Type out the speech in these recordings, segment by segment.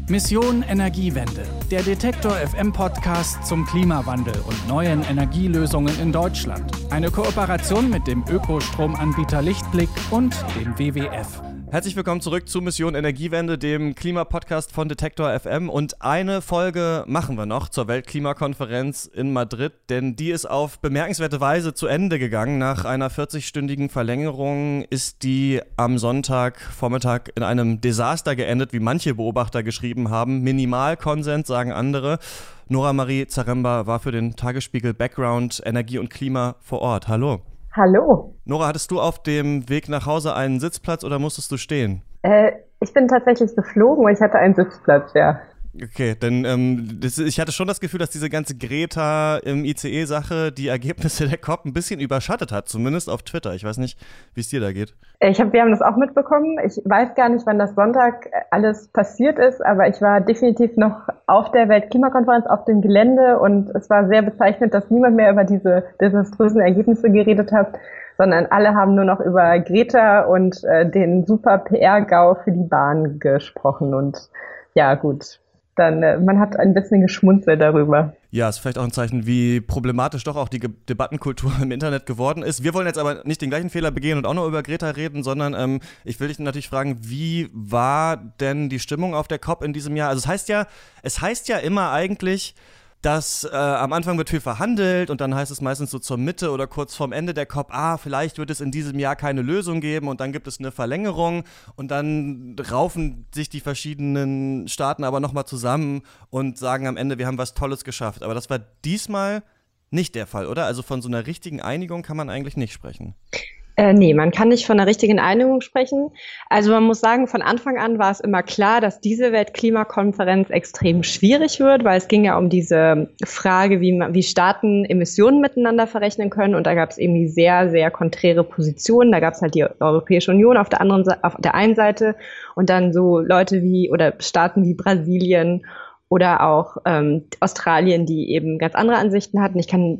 Mission Energiewende, der Detektor FM Podcast zum Klimawandel und neuen Energielösungen in Deutschland. Eine Kooperation mit dem Ökostromanbieter Lichtblick und dem WWF. Herzlich willkommen zurück zu Mission Energiewende, dem Klimapodcast von Detektor FM. Und eine Folge machen wir noch zur Weltklimakonferenz in Madrid, denn die ist auf bemerkenswerte Weise zu Ende gegangen. Nach einer 40-stündigen Verlängerung ist die am Sonntagvormittag in einem Desaster geendet, wie manche Beobachter geschrieben haben. Minimalkonsens, sagen andere. Nora Marie Zaremba war für den Tagesspiegel Background Energie und Klima vor Ort. Hallo. Hallo. Nora, hattest du auf dem Weg nach Hause einen Sitzplatz oder musstest du stehen? Ich bin tatsächlich geflogen und ich hatte einen Sitzplatz, ja. Okay, denn ich hatte schon das Gefühl, dass diese ganze Greta im ICE-Sache die Ergebnisse der COP ein bisschen überschattet hat, zumindest auf Twitter. Ich weiß nicht, wie es dir da geht. Wir haben das auch mitbekommen. Ich weiß gar nicht, wann das Sonntag alles passiert ist, aber ich war definitiv noch auf der Weltklimakonferenz auf dem Gelände und es war sehr bezeichnend, dass niemand mehr über diese desaströsen Ergebnisse geredet hat, sondern alle haben nur noch über Greta und den super PR-GAU für die Bahn gesprochen und ja, gut. Dann, man hat ein bisschen geschmunzelt darüber. Ja, ist vielleicht auch ein Zeichen, wie problematisch doch auch die Debattenkultur im Internet geworden ist. Wir wollen jetzt aber nicht den gleichen Fehler begehen und auch nur über Greta reden, sondern ich will dich natürlich fragen, wie war denn die Stimmung auf der COP in diesem Jahr? Also es heißt ja immer eigentlich, dass am Anfang wird viel verhandelt und dann heißt es meistens so zur Mitte oder kurz vorm Ende der COP, vielleicht wird es in diesem Jahr keine Lösung geben und dann gibt es eine Verlängerung und dann raufen sich die verschiedenen Staaten aber nochmal zusammen und sagen am Ende, wir haben was Tolles geschafft. Aber das war diesmal nicht der Fall, oder? Also von so einer richtigen Einigung kann man eigentlich nicht sprechen. Nee, man kann nicht von einer richtigen Einigung sprechen. Also man muss sagen, von Anfang an war es immer klar, dass diese Weltklimakonferenz extrem schwierig wird, weil es ging ja um diese Frage, wie Staaten Emissionen miteinander verrechnen können. Und da gab es irgendwie sehr, sehr konträre Positionen. Da gab es halt die Europäische Union auf der einen Seite und dann so Leute oder Staaten wie Brasilien oder auch Australien, die eben ganz andere Ansichten hatten.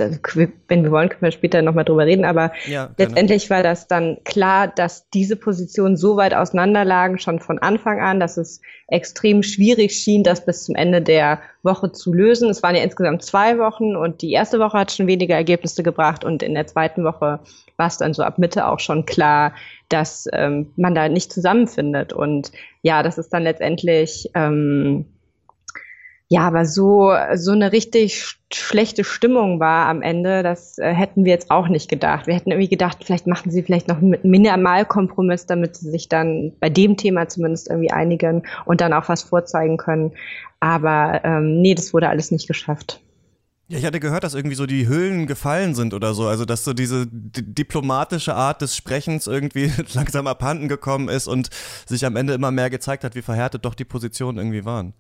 Wenn wir wollen, können wir später nochmal drüber reden, aber ja, letztendlich war das dann klar, dass diese Positionen so weit auseinanderlagen, schon von Anfang an, dass es extrem schwierig schien, das bis zum Ende der Woche zu lösen. Es waren ja insgesamt 2 Wochen und die erste Woche hat schon weniger Ergebnisse gebracht und in der zweiten Woche war es dann so ab Mitte auch schon klar, dass man da nicht zusammenfindet. Und ja, das ist dann letztendlich aber so eine richtig schlechte Stimmung war am Ende, das hätten wir jetzt auch nicht gedacht. Wir hätten irgendwie gedacht, vielleicht machen sie vielleicht noch einen Minimalkompromiss, damit sie sich dann bei dem Thema zumindest irgendwie einigen und dann auch was vorzeigen können. Aber nee, das wurde alles nicht geschafft. Ja, ich hatte gehört, dass irgendwie so die Hüllen gefallen sind oder so, also dass so diese diplomatische Art des Sprechens irgendwie langsam abhanden gekommen ist und sich am Ende immer mehr gezeigt hat, wie verhärtet doch die Positionen irgendwie waren.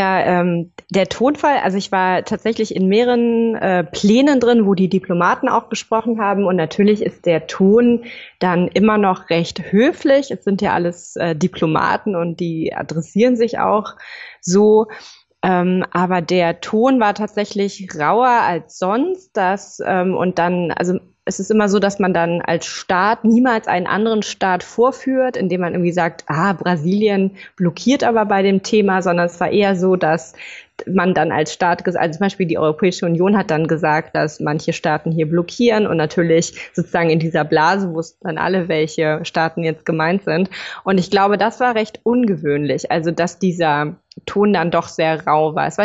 Der Tonfall, also ich war tatsächlich in mehreren Plänen drin, wo die Diplomaten auch gesprochen haben und natürlich ist der Ton dann immer noch recht höflich. Es sind ja alles Diplomaten und die adressieren sich auch so. Aber der Ton war tatsächlich rauer als sonst. Und dann, also es ist immer so, dass man dann als Staat niemals einen anderen Staat vorführt, indem man irgendwie sagt, Brasilien blockiert aber bei dem Thema, sondern es war eher so, dass man dann als Staat, also zum Beispiel die Europäische Union hat dann gesagt, dass manche Staaten hier blockieren und natürlich sozusagen in dieser Blase wussten dann alle, welche Staaten jetzt gemeint sind. Und ich glaube, das war recht ungewöhnlich, also dass dieser Ton dann doch sehr rau war.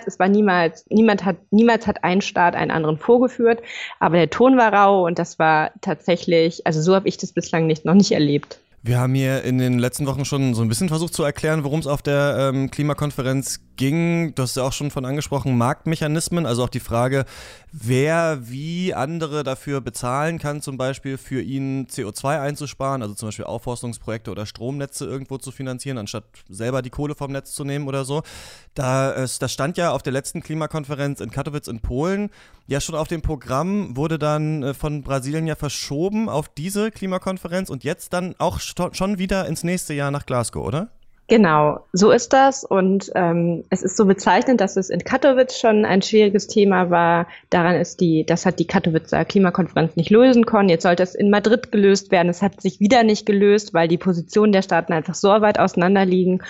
Niemand hat ein Staat einen anderen vorgeführt, aber der Ton war rau und das war tatsächlich, also so habe ich das bislang noch nicht erlebt. Wir haben hier in den letzten Wochen schon so ein bisschen versucht zu erklären, worum es auf der Klimakonferenz ging. Du hast ja auch schon von angesprochen, Marktmechanismen, also auch die Frage, wer wie andere dafür bezahlen kann, zum Beispiel für ihn CO2 einzusparen, also zum Beispiel Aufforstungsprojekte oder Stromnetze irgendwo zu finanzieren, anstatt selber die Kohle vom Netz zu nehmen oder so. Das stand ja auf der letzten Klimakonferenz in Katowice in Polen ja schon auf dem Programm, wurde dann von Brasilien ja verschoben auf diese Klimakonferenz und jetzt dann auch schon wieder ins nächste Jahr nach Glasgow, oder? Genau, so ist das und es ist so bezeichnend, dass es in Katowice schon ein schwieriges Thema war. Das hat die Katowicer Klimakonferenz nicht lösen können. Jetzt sollte es in Madrid gelöst werden. Es hat sich wieder nicht gelöst, weil die Positionen der Staaten einfach so weit auseinander liegen.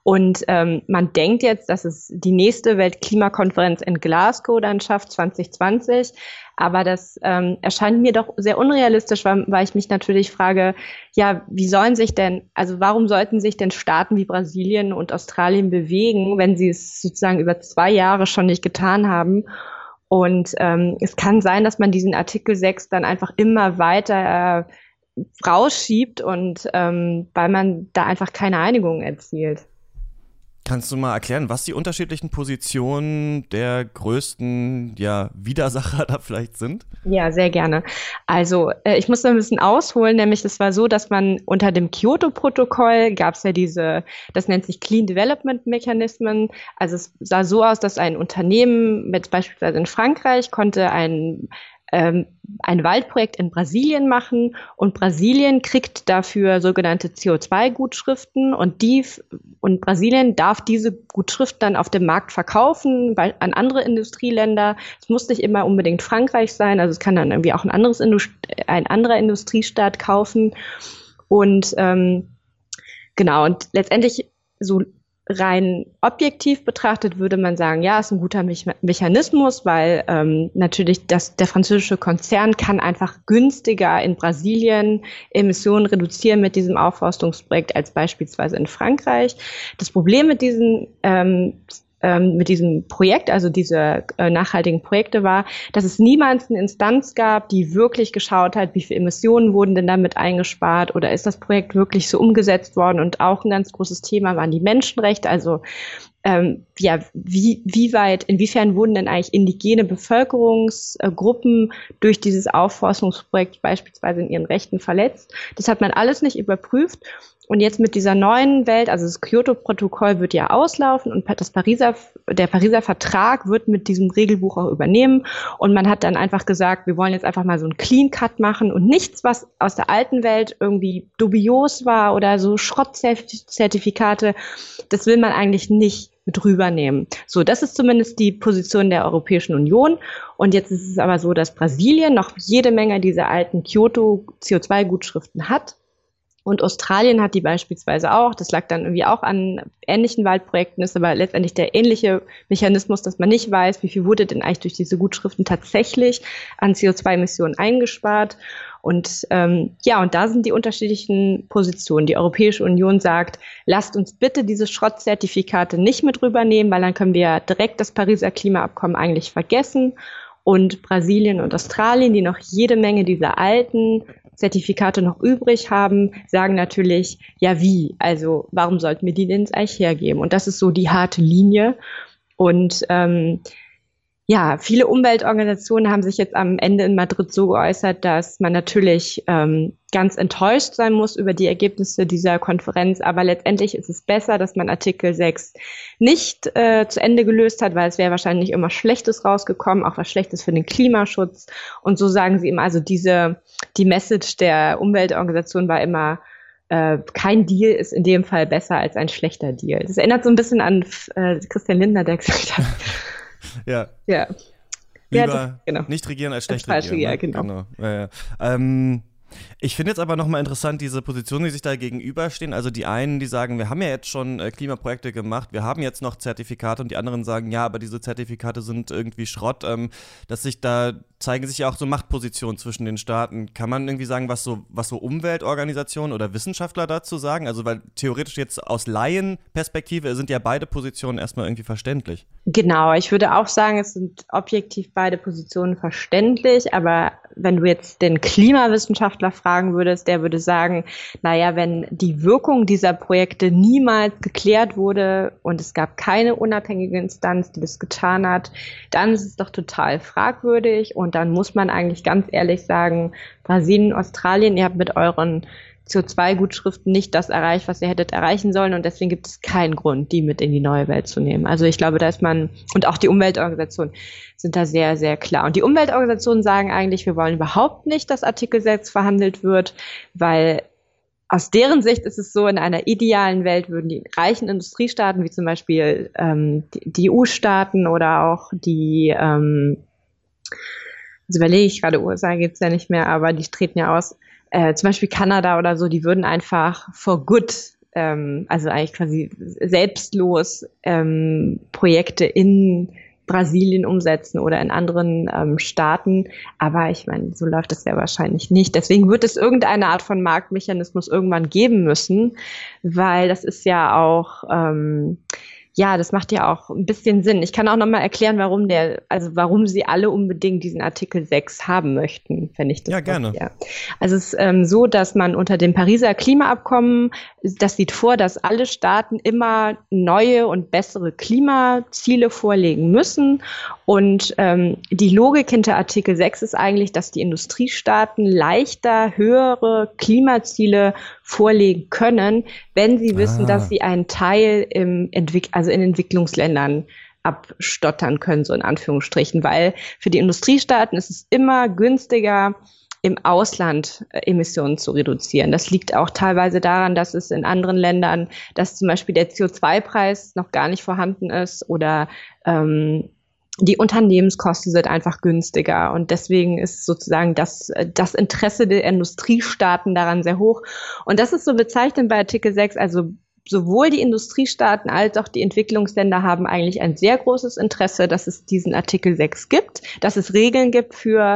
Und man denkt jetzt, dass es die nächste Weltklimakonferenz in Glasgow dann schafft, 2020. Aber das erscheint mir doch sehr unrealistisch, weil ich mich natürlich frage, ja, warum sollten sich denn Staaten wie Brasilien und Australien bewegen, wenn sie es sozusagen über 2 Jahre schon nicht getan haben? Und es kann sein, dass man diesen Artikel 6 dann einfach immer weiter rausschiebt und weil man da einfach keine Einigung erzielt. Kannst du mal erklären, was die unterschiedlichen Positionen der größten Widersacher da vielleicht sind? Ja, sehr gerne. Also ich muss da ein bisschen ausholen, nämlich es war so, dass man unter dem Kyoto-Protokoll gab es ja das nennt sich Clean Development Mechanismen. Also es sah so aus, dass ein Unternehmen, jetzt beispielsweise in Frankreich, konnte ein Waldprojekt in Brasilien machen und Brasilien kriegt dafür sogenannte CO2-Gutschriften und Brasilien darf diese Gutschriften dann auf dem Markt verkaufen an andere Industrieländer. Es muss nicht immer unbedingt Frankreich sein, also es kann dann irgendwie auch ein anderer Industriestaat kaufen und genau, und letztendlich so rein objektiv betrachtet würde man sagen, ja, ist ein guter Mechanismus, weil natürlich der französische Konzern kann einfach günstiger in Brasilien Emissionen reduzieren mit diesem Aufforstungsprojekt als beispielsweise in Frankreich. Das Problem mit diesem Projekt, also diese nachhaltigen Projekte war, dass es niemals eine Instanz gab, die wirklich geschaut hat, wie viele Emissionen wurden denn damit eingespart oder ist das Projekt wirklich so umgesetzt worden, und auch ein ganz großes Thema waren die Menschenrechte, also inwiefern wurden denn eigentlich indigene Bevölkerungsgruppen durch dieses Aufforstungsprojekt beispielsweise in ihren Rechten verletzt. Das hat man alles nicht überprüft. Und jetzt mit dieser neuen Welt, also das Kyoto-Protokoll wird ja auslaufen und der Pariser Vertrag wird mit diesem Regelbuch auch übernehmen. Und man hat dann einfach gesagt, wir wollen jetzt einfach mal so einen Clean Cut machen und nichts, was aus der alten Welt irgendwie dubios war oder so Schrottzertifikate, das will man eigentlich nicht mit rübernehmen. So, das ist zumindest die Position der Europäischen Union. Und jetzt ist es aber so, dass Brasilien noch jede Menge dieser alten Kyoto-CO2-Gutschriften hat. Und Australien hat die beispielsweise auch. Das lag dann irgendwie auch an ähnlichen Waldprojekten, ist aber letztendlich der ähnliche Mechanismus, dass man nicht weiß, wie viel wurde denn eigentlich durch diese Gutschriften tatsächlich an CO2-Emissionen eingespart. Und und da sind die unterschiedlichen Positionen. Die Europäische Union sagt, lasst uns bitte diese Schrottzertifikate nicht mit rübernehmen, weil dann können wir direkt das Pariser Klimaabkommen eigentlich vergessen. Und Brasilien und Australien, die noch jede Menge dieser alten Zertifikate noch übrig haben, sagen natürlich, ja wie? Also warum sollten wir die denn jetzt eigentlich hergeben? Und das ist so die harte Linie. Und viele Umweltorganisationen haben sich jetzt am Ende in Madrid so geäußert, dass man natürlich ganz enttäuscht sein muss über die Ergebnisse dieser Konferenz. Aber letztendlich ist es besser, dass man Artikel 6 nicht zu Ende gelöst hat, weil es wäre wahrscheinlich immer Schlechtes rausgekommen, auch was Schlechtes für den Klimaschutz. Und so sagen sie immer, also die Message der Umweltorganisation war immer, kein Deal ist in dem Fall besser als ein schlechter Deal. Das erinnert so ein bisschen an Christian Lindner, der gesagt hat, ja. Lieber nicht regieren als schlecht regieren. Ja, genau. Ja. Ich finde jetzt aber nochmal interessant, diese Positionen, die sich da gegenüberstehen. Also die einen, die sagen, wir haben ja jetzt schon Klimaprojekte gemacht, wir haben jetzt noch Zertifikate, und die anderen sagen, ja, aber diese Zertifikate sind irgendwie Schrott. Zeigen sich ja auch so Machtpositionen zwischen den Staaten. Kann man irgendwie sagen, was so Umweltorganisationen oder Wissenschaftler dazu sagen? Also weil theoretisch jetzt aus Laienperspektive sind ja beide Positionen erstmal irgendwie verständlich. Genau, ich würde auch sagen, es sind objektiv beide Positionen verständlich, aber wenn du jetzt den Klimawissenschaftler fragen würdest, der würde sagen, naja, wenn die Wirkung dieser Projekte niemals geklärt wurde und es gab keine unabhängige Instanz, die das getan hat, dann ist es doch total fragwürdig, und dann muss man eigentlich ganz ehrlich sagen, Brasilien, Australien, ihr habt mit euren CO2-Gutschriften nicht das erreicht, was ihr hättet erreichen sollen, und deswegen gibt es keinen Grund, die mit in die neue Welt zu nehmen. Also ich glaube, da ist man, und auch die Umweltorganisationen sind da sehr, sehr klar. Und die Umweltorganisationen sagen eigentlich, wir wollen überhaupt nicht, dass Artikel 6 verhandelt wird, weil aus deren Sicht ist es so, in einer idealen Welt würden die reichen Industriestaaten, wie zum Beispiel die EU-Staaten oder auch die, jetzt überlege ich gerade, USA gibt's ja nicht mehr, aber die treten ja aus, zum Beispiel Kanada oder so, die würden einfach for good also eigentlich quasi selbstlos Projekte in Brasilien umsetzen oder in anderen Staaten. Aber ich meine, so läuft es ja wahrscheinlich nicht. Deswegen wird es irgendeine Art von Marktmechanismus irgendwann geben müssen, weil das ist ja auch ja, das macht ja auch ein bisschen Sinn. Ich kann auch nochmal erklären, warum sie alle unbedingt diesen Artikel 6 haben möchten, wenn ich das. Ja, gerne. Ja. Also es ist so, dass man unter dem Pariser Klimaabkommen, das sieht vor, dass alle Staaten immer neue und bessere Klimaziele vorlegen müssen. Und die Logik hinter Artikel 6 ist eigentlich, dass die Industriestaaten leichter höhere Klimaziele vorlegen können, wenn sie wissen, dass sie einen Teil in Entwicklungsländern abstottern können, so in Anführungsstrichen, weil für die Industriestaaten ist es immer günstiger, im Ausland Emissionen zu reduzieren. Das liegt auch teilweise daran, dass es in anderen Ländern, dass zum Beispiel der CO2-Preis noch gar nicht vorhanden ist oder die Unternehmenskosten sind einfach günstiger und deswegen ist sozusagen das Interesse der Industriestaaten daran sehr hoch. Und das ist so bezeichnend bei Artikel 6, also sowohl die Industriestaaten als auch die Entwicklungsländer haben eigentlich ein sehr großes Interesse, dass es diesen Artikel 6 gibt, dass es Regeln gibt für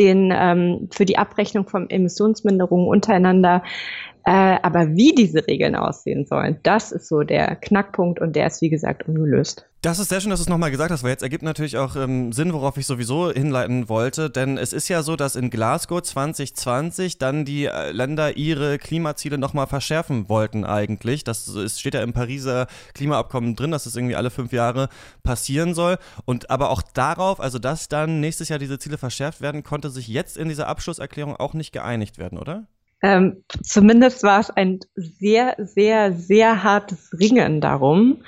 die Abrechnung von Emissionsminderungen untereinander. Aber wie diese Regeln aussehen sollen, das ist so der Knackpunkt und der ist, wie gesagt, ungelöst. Das ist sehr schön, dass du es nochmal gesagt hast, weil jetzt ergibt natürlich auch Sinn, worauf ich sowieso hinleiten wollte, denn es ist ja so, dass in Glasgow 2020 dann die Länder ihre Klimaziele nochmal verschärfen wollten eigentlich. Steht ja im Pariser Klimaabkommen drin, dass das irgendwie alle 5 Jahre passieren soll und aber auch darauf, also dass dann nächstes Jahr diese Ziele verschärft werden, konnte sich jetzt in dieser Abschlusserklärung auch nicht geeinigt werden, oder? Zumindest war es ein sehr, sehr, sehr hartes Ringen darum.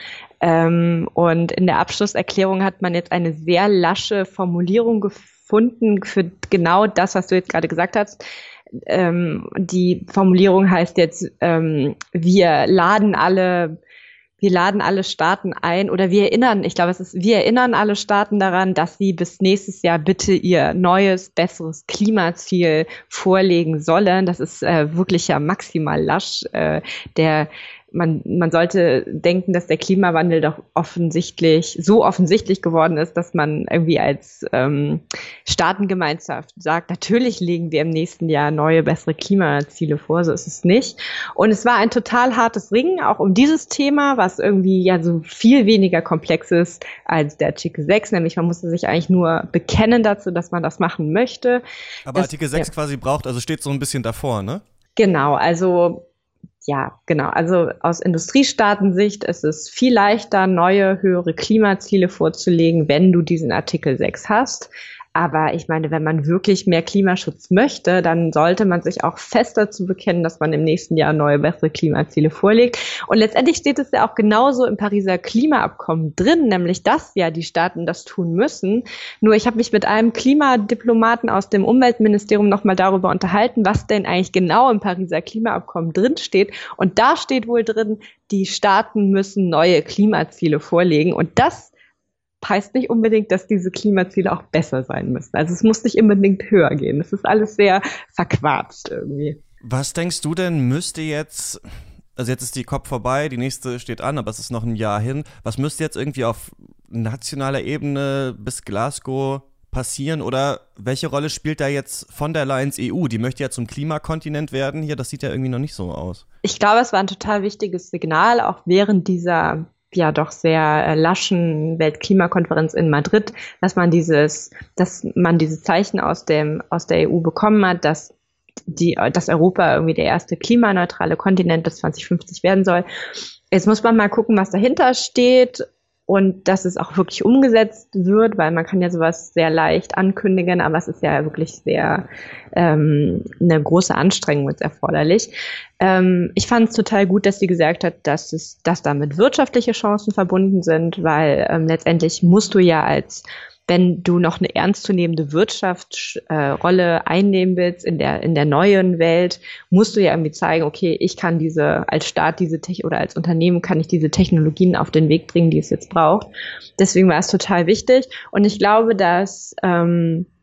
Und in der Abschlusserklärung hat man jetzt eine sehr lasche Formulierung gefunden für genau das, was du jetzt gerade gesagt hast. Die Formulierung heißt jetzt, wir laden alle Staaten ein oder wir erinnern alle Staaten daran, dass sie bis nächstes Jahr bitte ihr neues, besseres Klimaziel vorlegen sollen. Das ist wirklich ja maximal lasch. Man sollte denken, dass der Klimawandel doch so offensichtlich geworden ist, dass man irgendwie als Staatengemeinschaft sagt, natürlich legen wir im nächsten Jahr neue, bessere Klimaziele vor, so ist es nicht. Und es war ein total hartes Ringen, auch um dieses Thema, was irgendwie ja so viel weniger komplex ist als der Artikel 6, nämlich man musste sich eigentlich nur bekennen dazu, dass man das machen möchte. Aber Artikel 6 quasi steht so ein bisschen davor, ne? Genau, also aus Industriestaatensicht ist es viel leichter, neue, höhere Klimaziele vorzulegen, wenn du diesen Artikel 6 hast. Aber ich meine, wenn man wirklich mehr Klimaschutz möchte, dann sollte man sich auch fest dazu bekennen, dass man im nächsten Jahr neue, bessere Klimaziele vorlegt. Und letztendlich steht es ja auch genauso im Pariser Klimaabkommen drin, nämlich dass ja die Staaten das tun müssen. Nur ich habe mich mit einem Klimadiplomaten aus dem Umweltministerium nochmal darüber unterhalten, was denn eigentlich genau im Pariser Klimaabkommen drin steht. Und da steht wohl drin, die Staaten müssen neue Klimaziele vorlegen. Und das heißt nicht unbedingt, dass diese Klimaziele auch besser sein müssen. Also es muss nicht unbedingt höher gehen. Das ist alles sehr verquatscht irgendwie. Was denkst du denn, müsste jetzt, also jetzt ist die COP vorbei, die nächste steht an, aber es ist noch ein Jahr hin. Was müsste jetzt irgendwie auf nationaler Ebene bis Glasgow passieren oder welche Rolle spielt da jetzt von der Leyen EU? Die möchte ja zum Klimakontinent werden hier, das sieht ja irgendwie noch nicht so aus. Ich glaube, es war ein total wichtiges Signal, auch während dieser ja doch sehr laschen Weltklimakonferenz in Madrid, dass man diese Zeichen aus der EU bekommen hat, dass Europa irgendwie der erste klimaneutrale Kontinent bis 2050 werden soll. Jetzt muss man mal gucken, was dahinter steht und dass es auch wirklich umgesetzt wird, weil man kann ja sowas sehr leicht ankündigen, aber es ist ja wirklich sehr eine große Anstrengung jetzt erforderlich. Ich fand es total gut, dass sie gesagt hat, dass damit wirtschaftliche Chancen verbunden sind, weil letztendlich musst du ja wenn du noch eine ernstzunehmende Wirtschaftsrolle einnehmen willst in der neuen Welt, musst du ja irgendwie zeigen, okay, ich kann als Staat oder als Unternehmen kann ich diese Technologien auf den Weg bringen, die es jetzt braucht. Deswegen war es total wichtig. Und ich glaube, dass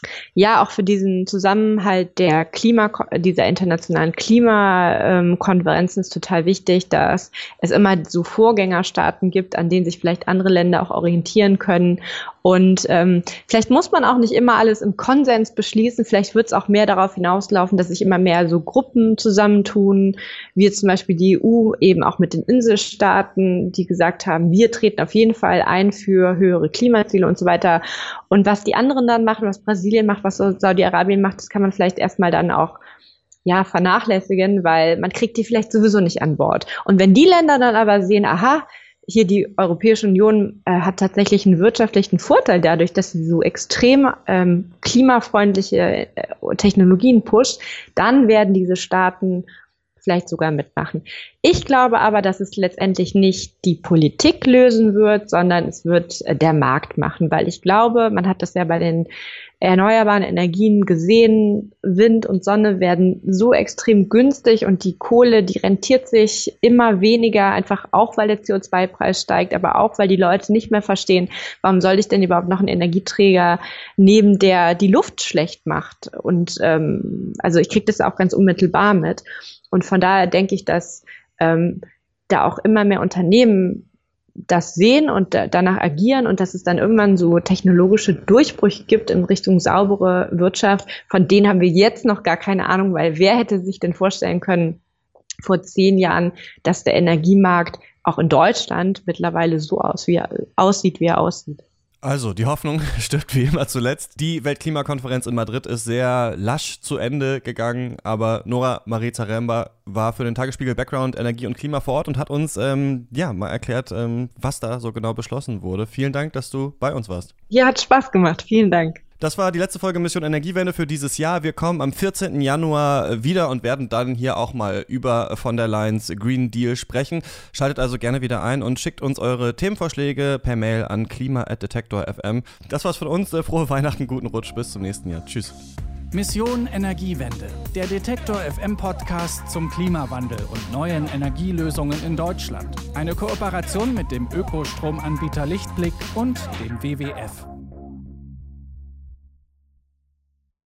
Ja, auch für diesen Zusammenhalt dieser internationalen Klimakonferenzen ist total wichtig, dass es immer so Vorgängerstaaten gibt, an denen sich vielleicht andere Länder auch orientieren können. Und vielleicht muss man auch nicht immer alles im Konsens beschließen. Vielleicht wird es auch mehr darauf hinauslaufen, dass sich immer mehr so Gruppen zusammentun, wie zum Beispiel die EU, eben auch mit den Inselstaaten, die gesagt haben, wir treten auf jeden Fall ein für höhere Klimaziele und so weiter. Und was die anderen dann machen, was Brasilien macht, was Saudi-Arabien macht, das kann man vielleicht erstmal dann auch vernachlässigen, weil man kriegt die vielleicht sowieso nicht an Bord. Und wenn die Länder dann aber sehen, aha, hier die Europäische Union hat tatsächlich einen wirtschaftlichen Vorteil dadurch, dass sie so extrem klimafreundliche Technologien pusht, dann werden diese Staaten vielleicht sogar mitmachen. Ich glaube aber, dass es letztendlich nicht die Politik lösen wird, sondern es wird der Markt machen, weil ich glaube, man hat das ja bei den erneuerbaren Energien gesehen, Wind und Sonne werden so extrem günstig und die Kohle, die rentiert sich immer weniger, einfach auch, weil der CO2-Preis steigt, aber auch, weil die Leute nicht mehr verstehen, warum soll ich denn überhaupt noch einen Energieträger nehmen, der die Luft schlecht macht. Und also ich kriege das auch ganz unmittelbar mit. Und von daher denke ich, dass da auch immer mehr Unternehmen das sehen und danach agieren und dass es dann irgendwann so technologische Durchbrüche gibt in Richtung saubere Wirtschaft. Von denen haben wir jetzt noch gar keine Ahnung, weil wer hätte sich denn vorstellen können vor 10 Jahren, dass der Energiemarkt auch in Deutschland mittlerweile so aussieht, wie er aussieht. Also, die Hoffnung stirbt wie immer zuletzt. Die Weltklimakonferenz in Madrid ist sehr lasch zu Ende gegangen, aber Nora Marie Zaremba war für den Tagesspiegel Background Energie und Klima vor Ort und hat uns mal erklärt, was da so genau beschlossen wurde. Vielen Dank, dass du bei uns warst. Ja, hat Spaß gemacht. Vielen Dank. Das war die letzte Folge Mission Energiewende für dieses Jahr. Wir kommen am 14. Januar wieder und werden dann hier auch mal über von der Leyen's Green Deal sprechen. Schaltet also gerne wieder ein und schickt uns eure Themenvorschläge per Mail an klima@detektor.fm. Das war's von uns. Frohe Weihnachten, guten Rutsch, bis zum nächsten Jahr. Tschüss. Mission Energiewende, der Detektor FM Podcast zum Klimawandel und neuen Energielösungen in Deutschland. Eine Kooperation mit dem Ökostromanbieter Lichtblick und dem WWF.